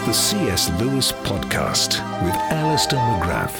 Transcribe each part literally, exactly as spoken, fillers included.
The C S Lewis Podcast with Alistair McGrath.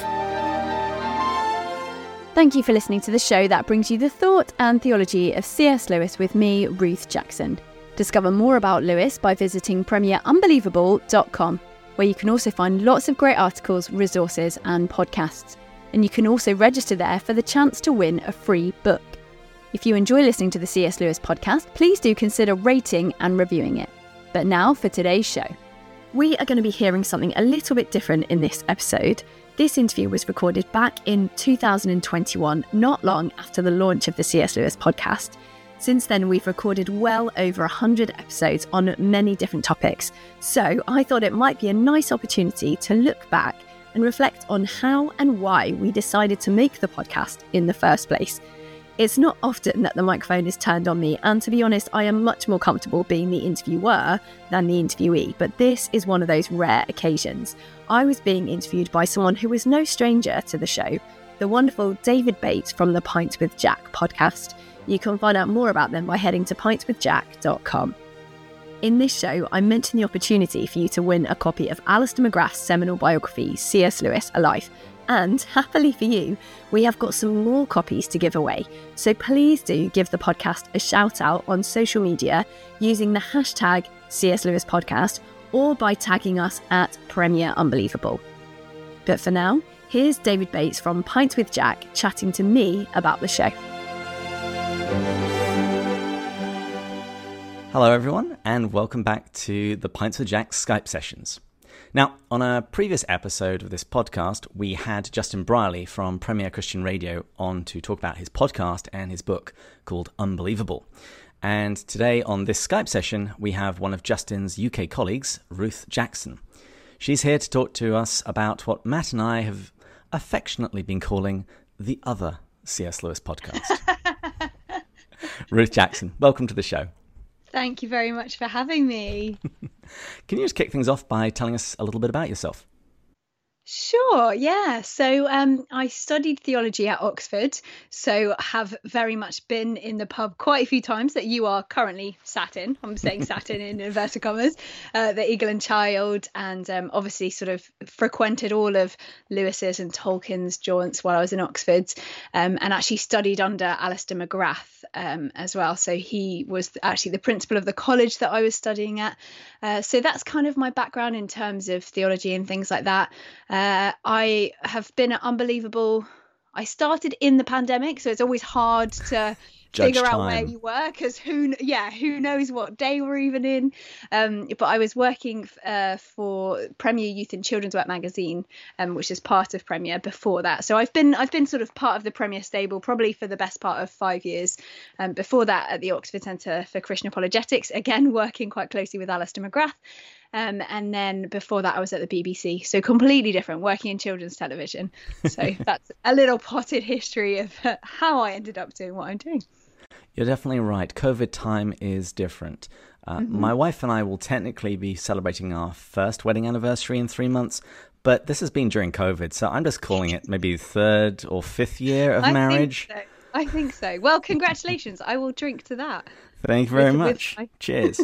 Thank you for listening to the show that brings you the thought and theology of C S Lewis with me, Ruth Jackson. Discover more about Lewis by visiting premier unbelievable dot com, where you can also find lots of great articles, resources and podcasts. And you can also register there for the chance to win a free book. If you enjoy listening to the C S Lewis Podcast, please do consider rating and reviewing it. But now for today's show. We are going to be hearing something a little bit different in this episode. This interview was recorded back in two thousand twenty-one, not long after the launch of the C S Lewis Podcast. Since then, we've recorded well over one hundred episodes on many different topics. So I thought it might be a nice opportunity to look back and reflect on how and why we decided to make the podcast in the first place. It's not often that the microphone is turned on me, and to be honest, I am much more comfortable being the interviewer than the interviewee, but this is one of those rare occasions. I was being interviewed by someone who was no stranger to the show, the wonderful David Bates from the Pints with Jack podcast. You can find out more about them by heading to pints with jack dot com. In this show, I mention the opportunity for you to win a copy of Alistair McGrath's seminal biography, C S Lewis, A Life. And happily for you, we have got some more copies to give away. So please do give the podcast a shout out on social media using the hashtag C S Lewis Podcast or by tagging us at Premier Unbelievable. But for now, here's David Bates from Pints with Jack chatting to me about the show. Hello everyone, and welcome back to the Pints with Jack Skype sessions. Now, on a previous episode of this podcast, we had Justin Brierley from Premier Christian Radio on to talk about his podcast and his book called Unbelievable. And today on this Skype session, we have one of Justin's U K colleagues, Ruth Jackson. She's here to talk to us about what Matt and I have affectionately been calling the other C S Lewis podcast. Ruth Jackson, welcome to the show. Thank you very much for having me. Can you just kick things off by telling us a little bit about yourself? Sure, yeah. So um, I studied theology at Oxford, so have very much been in the pub quite a few times that you are currently sat in. I'm saying sat in in inverted commas, uh, the Eagle and Child, and um, obviously sort of frequented all of Lewis's and Tolkien's jaunts while I was in Oxford, um, and actually studied under Alistair McGrath um, as well. So he was actually the principal of the college that I was studying at. Uh, so that's kind of my background in terms of theology and things like that. Uh, I have been at Unbelievable. I started in the pandemic, so it's always hard to Judge figure time. out where you were, because who, yeah, who knows what day we're even in. Um, but I was working uh, for Premier Youth and Children's Work magazine, um, which is part of Premier before that. So I've been I've been sort of part of the Premier stable probably for the best part of five years. Um, before that, at the Oxford Centre for Christian Apologetics, again working quite closely with Alistair McGrath. Um, and then before that, I was at the B B C. So completely different, working in children's television. So that's a little potted history of uh, how I ended up doing what I'm doing. You're definitely right. COVID time is different. Uh, mm-hmm. My wife and I will technically be celebrating our first wedding anniversary in three months, but this has been during COVID, so I'm just calling it maybe third or fifth year of I marriage. Think so. I think so. Well, congratulations. I will drink to that. Thank you very with, much. With my... Cheers.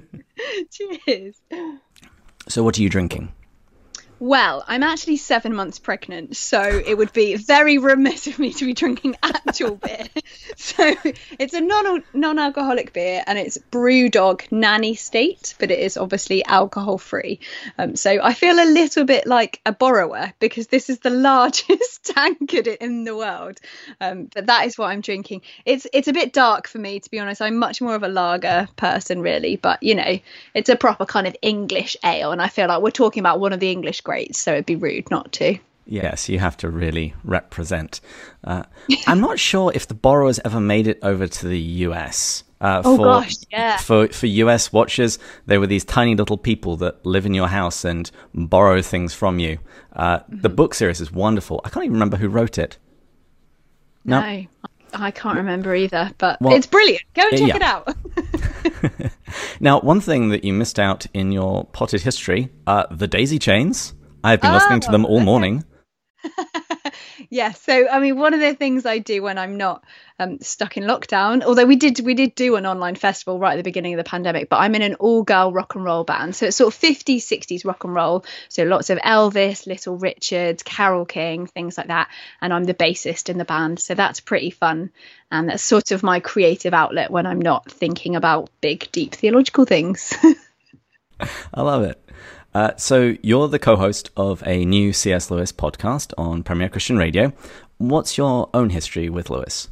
Cheers. So what are you drinking? Well, I'm actually seven months pregnant, so it would be very remiss of me to be drinking actual beer. So it's a non non-alcoholic beer, and it's Brewdog Nanny State, but it is obviously alcohol-free. Um, so I feel a little bit like a borrower, because this is the largest tankard in the world. Um, but that is what I'm drinking. It's it's a bit dark for me, to be honest. I'm much more of a lager person, really. But, you know, it's a proper kind of English ale, and I feel like we're talking about one of the English greats, so it'd be rude not to. Yes, you have to really represent. Uh, I'm not sure if the borrowers ever made it over to the U S. Uh, oh for, gosh, yeah. For for U S watchers, they were these tiny little people that live in your house and borrow things from you. Uh, mm-hmm. The book series is wonderful. I can't even remember who wrote it. No, no I can't remember either, but well, it's brilliant. Go and check yeah. it out. Now, one thing that you missed out in your potted history, uh, the Daisy Chains. I've been oh, listening to them all morning. Yeah, so I mean, one of the things I do when I'm not um, stuck in lockdown, although we did we did do an online festival right at the beginning of the pandemic, but I'm in an all-girl rock and roll band, so it's sort of fifties, sixties rock and roll, so lots of Elvis, Little Richard, Carole King, things like that, and I'm the bassist in the band, so that's pretty fun, and that's sort of my creative outlet when I'm not thinking about big, deep theological things. I love it. Uh, so you're the co-host of a new C S Lewis podcast on Premier Christian Radio. What's your own history with Lewis?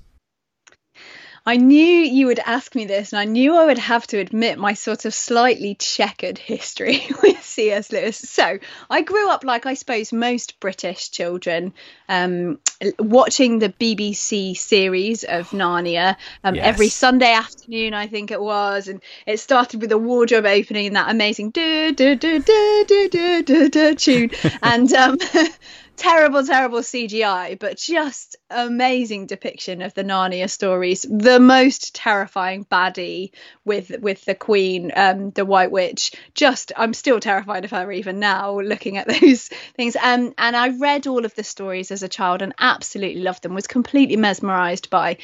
I knew you would ask me this, and I knew I would have to admit my sort of slightly checkered history with C S Lewis. So I grew up, like I suppose most British children, um, watching the B B C series of Narnia um, yes. every Sunday afternoon, I think it was. And it started with a wardrobe opening and that amazing do do do do do do do do tune. And um, terrible, terrible C G I, but just amazing depiction of the Narnia stories. The most terrifying baddie with with the Queen, um, the White Witch. Just, I'm still terrified of her even now, looking at those things. Um, and I read all of the stories as a child and absolutely loved them. Was completely mesmerised by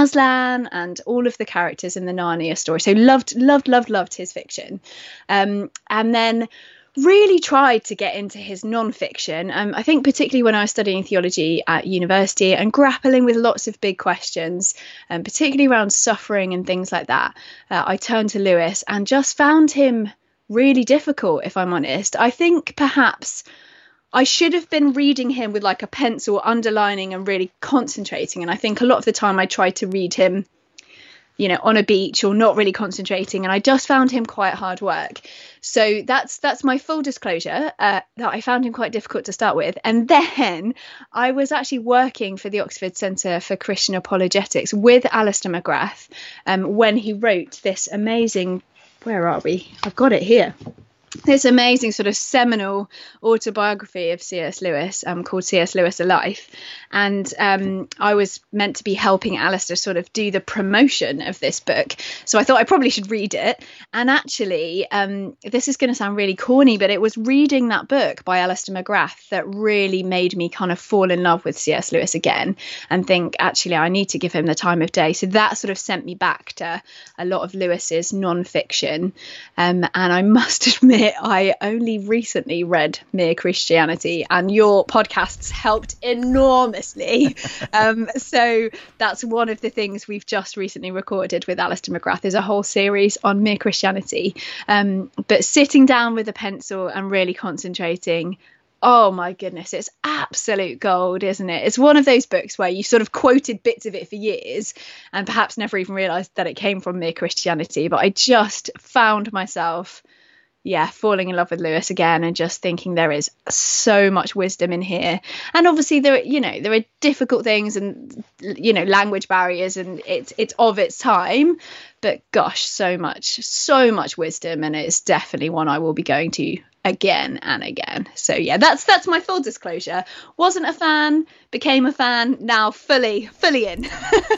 Aslan and all of the characters in the Narnia story. So loved, loved, loved, loved his fiction. Um, and then really tried to get into his non-fiction. Um, I think particularly when I was studying theology at university and grappling with lots of big questions, um, particularly around suffering and things like that, uh, I turned to Lewis and just found him really difficult, if I'm honest. I think perhaps I should have been reading him with like a pencil, underlining and really concentrating. And I think a lot of the time I tried to read him, you know, on a beach or not really concentrating. And I just found him quite hard work. So that's that's my full disclosure, uh, that I found him quite difficult to start with. And then I was actually working for the Oxford Centre for Christian Apologetics with Alister McGrath um, when he wrote this amazing, where are we? I've got it here. This amazing sort of seminal autobiography of C S Lewis um, called C S Lewis, A Life. And um, I was meant to be helping Alister sort of do the promotion of this book. So I thought I probably should read it. And actually, um, this is going to sound really corny, but it was reading that book by Alister McGrath that really made me kind of fall in love with C S Lewis again and think, actually, I need to give him the time of day. So that sort of sent me back to a lot of Lewis's non-fiction. Um, and I must admit, I only recently read Mere Christianity, and your podcasts helped enormously. um, so that's one of the things we've just recently recorded with Alister McGrath, is a whole series on Mere Christianity. Um, but sitting down with a pencil and really concentrating, oh my goodness, it's absolute gold, isn't it? It's one of those books where you sort of quoted bits of it for years and perhaps never even realised that it came from Mere Christianity. But I just found myself yeah, falling in love with Lewis again and just thinking there is so much wisdom in here. And obviously there, you know, there are difficult things and, you know, language barriers, and it's it's of its time. But gosh, so much, so much wisdom, and it's definitely one I will be going to again and again. So yeah, that's that's my full disclosure. Wasn't a fan, became a fan, now fully, fully in.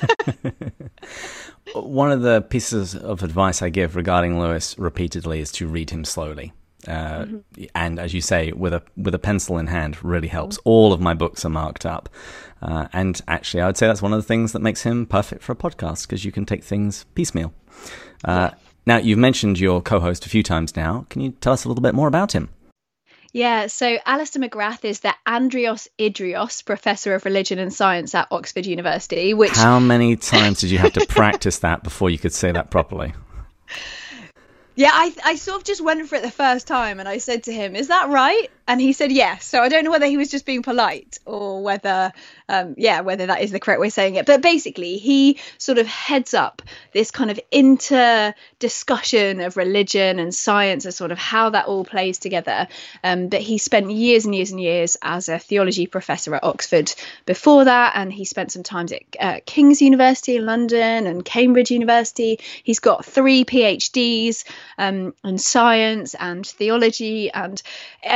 One of the pieces of advice I give regarding Lewis repeatedly is to read him slowly. Uh, mm-hmm. And as you say, with a with a pencil in hand really helps. Mm-hmm. All of my books are marked up. Uh, and actually, I would say that's one of the things that makes him perfect for a podcast, because you can take things piecemeal. Uh, yeah. Now, you've mentioned your co-host a few times now. Can you tell us a little bit more about him? Yeah, so Alister McGrath is the Andrios Idrios Professor of Religion and Science at Oxford University. Which How many times did you have to practice that before you could say that properly? Yeah, I I sort of just went for it the first time and I said to him, is that right? And he said yes. So I don't know whether he was just being polite or whether, um, yeah, whether that is the correct way of saying it. But basically, he sort of heads up this kind of inter-discussion of religion and science and sort of how that all plays together. Um, but he spent years and years and years as a theology professor at Oxford before that. And he spent some time at uh, King's University in London and Cambridge University. He's got three PhDs um, in science and theology. And uh, he is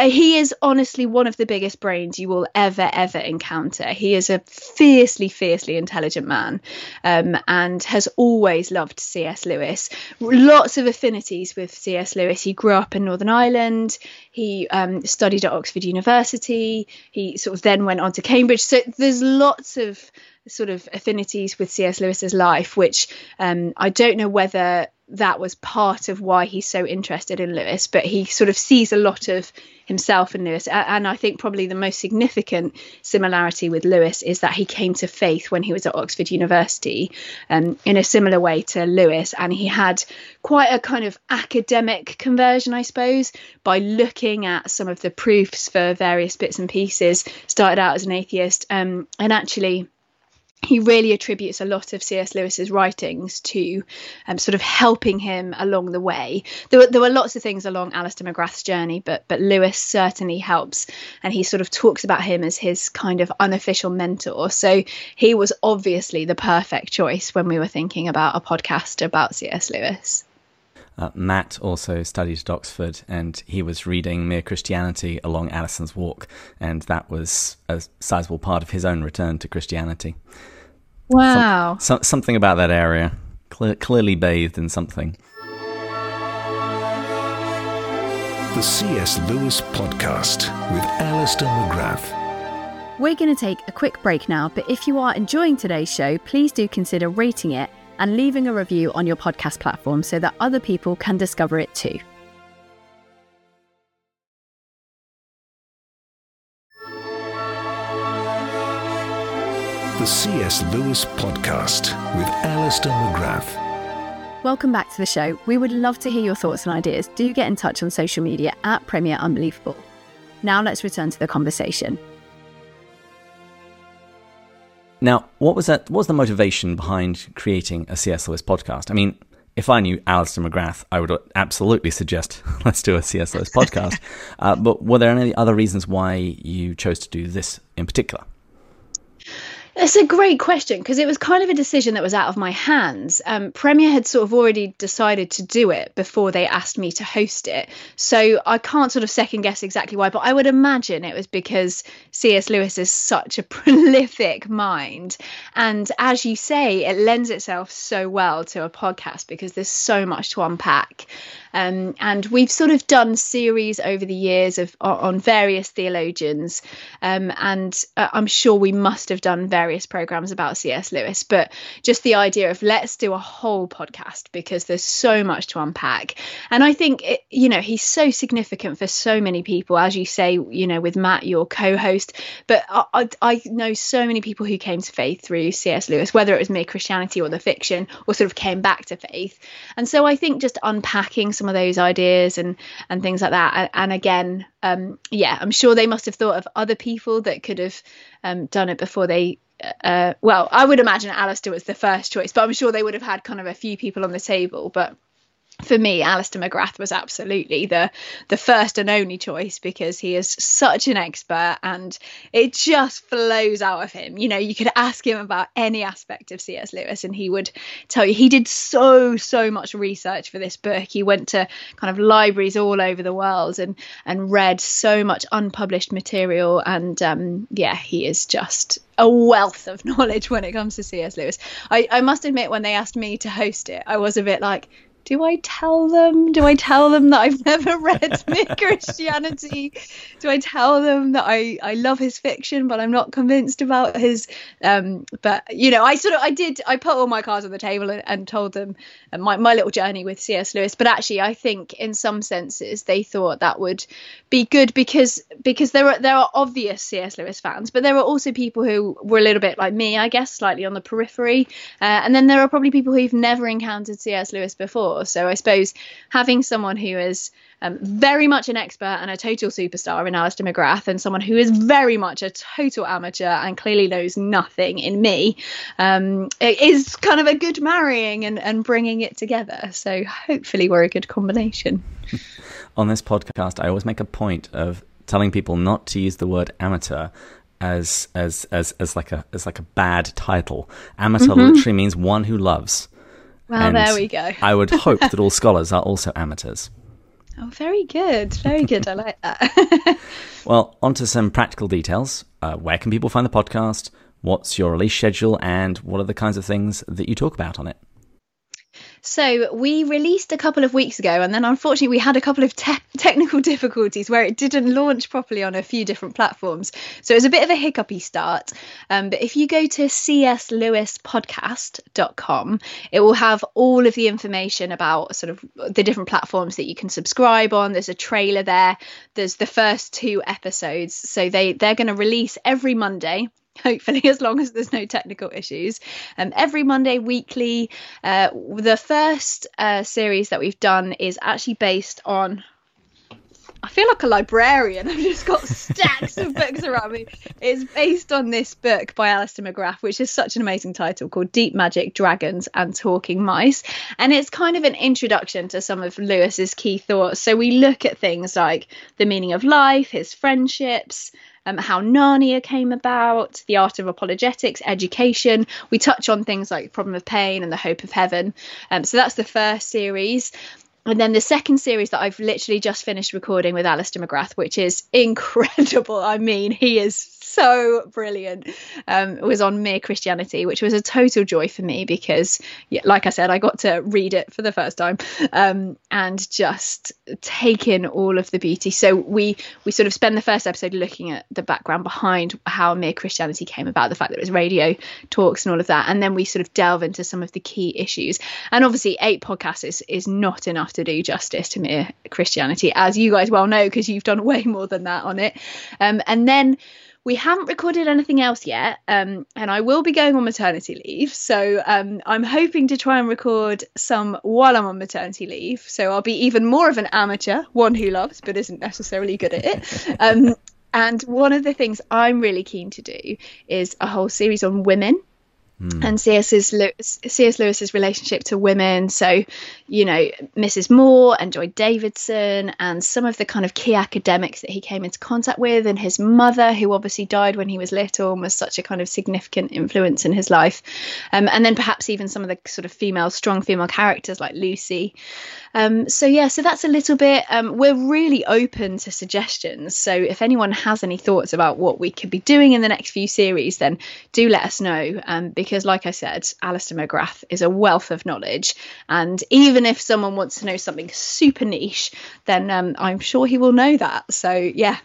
is honestly one of the biggest brains you will ever, ever encounter. He is a fiercely, fiercely intelligent man, um, and has always loved C S Lewis. Lots of affinities with C S Lewis. He grew up in Northern Ireland. He um, studied at Oxford University. He sort of then went on to Cambridge. So there's lots of sort of affinities with C S Lewis's life, which um, I don't know whether that was part of why he's so interested in Lewis, but he sort of sees a lot of himself in Lewis. And I think probably the most significant similarity with Lewis is that he came to faith when he was at Oxford University, um, in a similar way to Lewis. And he had quite a kind of academic conversion, I suppose, by looking at some of the proofs for various bits and pieces. Started out as an atheist, um, and actually he really attributes a lot of C S Lewis's writings to um, sort of helping him along the way. There were, there were lots of things along Alister McGrath's journey, but but Lewis certainly helps, and he sort of talks about him as his kind of unofficial mentor. So he was obviously the perfect choice when we were thinking about a podcast about C S Lewis. Uh, Matt also studied at Oxford, and he was reading Mere Christianity along Alison's Walk, and that was a sizable part of his own return to Christianity. Wow. Some, so, something about that area, Cle- clearly bathed in something. The C S Lewis Podcast with Alister McGrath. We're going to take a quick break now, but if you are enjoying today's show, please do consider rating it and leaving a review on your podcast platform so that other people can discover it too. The C S Lewis Podcast with Alister McGrath. Welcome back to the show. We would love to hear your thoughts and ideas. Do get in touch on social media at Premier Unbelievable. Now let's return to the conversation. Now, what was that? What was the motivation behind creating a C S Lewis podcast? I mean, if I knew Alister McGrath, I would absolutely suggest let's do a C S Lewis podcast. uh, but were there any other reasons why you chose to do this in particular? It's a great question, because it was kind of a decision that was out of my hands. Um, Premier had sort of already decided to do it before they asked me to host it. So I can't sort of second guess exactly why, but I would imagine it was because C S Lewis is such a prolific mind. And as you say, it lends itself so well to a podcast because there's so much to unpack. Um, and we've sort of done series over the years of on various theologians. Um, and uh, I'm sure we must have done various various programs about C S Lewis, but just the idea of let's do a whole podcast because there's so much to unpack. And I think, it, you know, he's so significant for so many people, as you say, you know, with Matt, your co-host, but I, I, I know so many people who came to faith through C S Lewis, whether it was Mere Christianity or the fiction, or sort of came back to faith. And so I think just unpacking some of those ideas and and things like that. And, and again, um, yeah, I'm sure they must have thought of other people that could have um, done it before they Uh, well, I would imagine Alister was the first choice, but I'm sure they would have had kind of a few people on the table. But for me, Alister McGrath was absolutely the the first and only choice because he is such an expert and it just flows out of him. You know, you could ask him about any aspect of C S Lewis and he would tell you. He did so, so much research for this book. He went to kind of libraries all over the world and, and read so much unpublished material. And um, yeah, he is just a wealth of knowledge when it comes to C S Lewis. I, I must admit, when they asked me to host it, I was a bit like, do I tell them? Do I tell them that I've never read Mere Christianity? Do I tell them that I, I love his fiction, but I'm not convinced about his? Um, but, you know, I sort of, I did, I put all my cards on the table and, and told them my, my little journey with C S Lewis. But actually, I think in some senses, they thought that would be good because because there are, there are obvious C S Lewis fans, but there are also people who were a little bit like me, I guess, slightly on the periphery. Uh, and then there are probably people who've never encountered C S Lewis before. So I suppose having someone who is um, very much an expert and a total superstar in Alister McGrath and someone who is very much a total amateur and clearly knows nothing in me um, it is kind of a good marrying and, and bringing it together. So hopefully we're a good combination. On this podcast, I always make a point of telling people not to use the word amateur as as as, as like a as like a bad title. Amateur mm-hmm. literally means one who loves. Well, and there we go. I would hope that all scholars are also amateurs. Oh, very good. Very good. I like that. Well, on to some practical details. Uh, where can people find the podcast? What's your release schedule? And what are the kinds of things that you talk about on it? So we released a couple of weeks ago, and then unfortunately we had a couple of te- technical difficulties where it didn't launch properly on a few different platforms. So it was a bit of a hiccupy start. Um, but if you go to c s lewis podcast dot com, it will have all of the information about sort of the different platforms that you can subscribe on. There's a trailer there. There's the first two episodes. So they, they're going to release every Monday. Hopefully, as long as there's no technical issues. Um, every Monday, weekly. Uh, the first uh, series that we've done is actually based on... I feel like a librarian. I've just got stacks of books around me. It's based on this book by Alistair McGrath, which is such an amazing title, called Deep Magic, Dragons and Talking Mice. And it's kind of an introduction to some of Lewis's key thoughts. So we look at things like the meaning of life, his friendships, Um, how Narnia came about, the art of apologetics, education. We touch on things like problem of pain and the hope of heaven. Um, so that's the first series. And then the second series that I've literally just finished recording with Alistair McGrath, which is incredible. I mean, he is so brilliant. Um, it was on Mere Christianity, which was a total joy for me because, yeah, like I said, I got to read it for the first time um, and just take in all of the beauty. So we we sort of spend the first episode looking at the background behind how Mere Christianity came about, the fact that it was radio talks and all of that. And then we sort of delve into some of the key issues. And obviously eight podcasts is, is not enough to do justice to Mere Christianity, as you guys well know, because you've done way more than that on it. Um, and then we haven't recorded anything else yet, um, and I will be going on maternity leave. So um, I'm hoping to try and record some while I'm on maternity leave. So I'll be even more of an amateur, one who loves but isn't necessarily good at it. Um, and one of the things I'm really keen to do is a whole series on women. Mm. And C S Lewis, C S Lewis's relationship to women. So, you know, Missus Moore and Joy Davidson and some of the kind of key academics that he came into contact with, and his mother, who obviously died when he was little and was such a kind of significant influence in his life. Um, and then perhaps even some of the sort of female, strong female characters like Lucy. Um, so, yeah, so that's a little bit, um, we're really open to suggestions. So if anyone has any thoughts about what we could be doing in the next few series, then do let us know. Um, because like I said, Alistair McGrath is a wealth of knowledge. And even if someone wants to know something super niche, then um, I'm sure he will know that. So, yeah.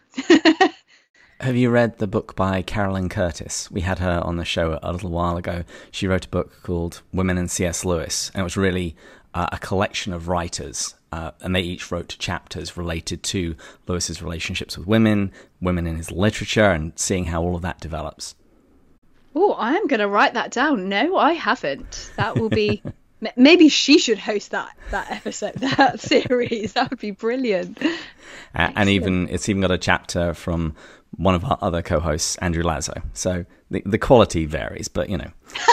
Have you read the book by Carolyn Curtis? We had her on the show a little while ago. She wrote a book called Women and C S Lewis, and it was really uh, a collection of writers, uh, and they each wrote chapters related to Lewis's relationships with women, women in his literature, and seeing how all of that develops. Oh, I am going to write that down. No, I haven't. That will be... Maybe she should host that that episode, that series. That would be brilliant. Uh, and even it's even got a chapter from one of our other co-hosts, Andrew Lazo. So the the quality varies, but you know.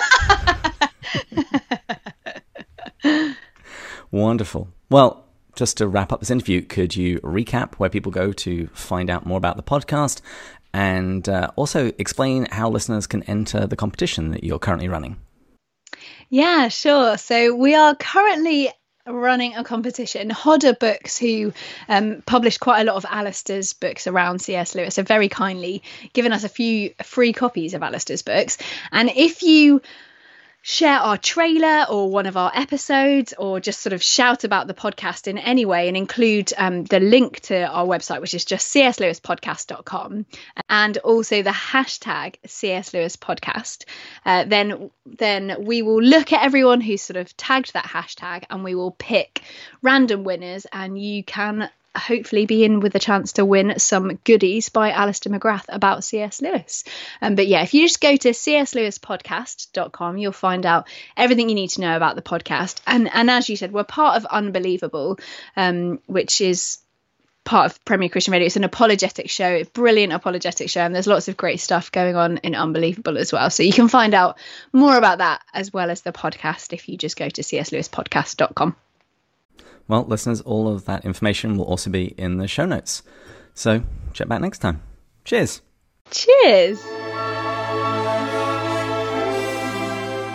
Wonderful. Well, just to wrap up this interview, could you recap where people go to find out more about the podcast, and uh, also explain how listeners can enter the competition that you're currently running? Yeah, sure. So we are currently running a competition. Hodder Books, who um, published quite a lot of Alistair's books around C S Lewis, have very kindly given us a few free copies of Alistair's books. And if you share our trailer or one of our episodes, or just sort of shout about the podcast in any way and include um, the link to our website, which is just c s lewis podcast dot com, and also the hashtag C S Lewis Podcast, uh, then then we will look at everyone who's sort of tagged that hashtag, and we will pick random winners, and you can hopefully be in with a chance to win some goodies by Alistair McGrath about C S Lewis. Um, but yeah, if you just go to c s lewis podcast dot com, you'll find out everything you need to know about the podcast. And and as you said, we're part of Unbelievable, um, which is part of Premier Christian Radio. It's an apologetic show, a brilliant apologetic show, and there's lots of great stuff going on in Unbelievable as well. So you can find out more about that as well as the podcast if you just go to c s lewis podcast dot com. Well, listeners, all of that information will also be in the show notes. So check back next time. Cheers. Cheers.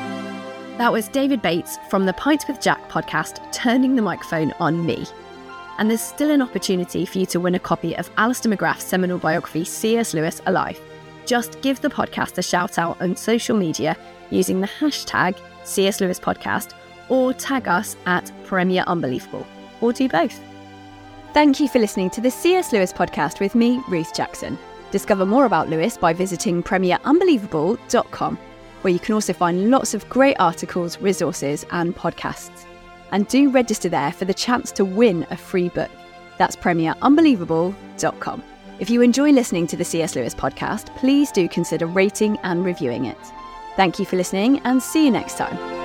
That was David Bates from the Pints with Jack podcast, turning the microphone on me. And there's still an opportunity for you to win a copy of Alistair McGrath's seminal biography, C S Lewis Alive. Just give the podcast a shout out on social media using the hashtag C S Lewis Podcast, or tag us at Premier Unbelievable, or do both. Thank you for listening to the C S Lewis Podcast with me, Ruth Jackson. Discover more about Lewis by visiting premier unbelievable dot com, where you can also find lots of great articles, resources and podcasts. And do register there for the chance to win a free book. That's premier unbelievable dot com. If you enjoy listening to the C S Lewis Podcast, please do consider rating and reviewing it. Thank you for listening, and see you next time.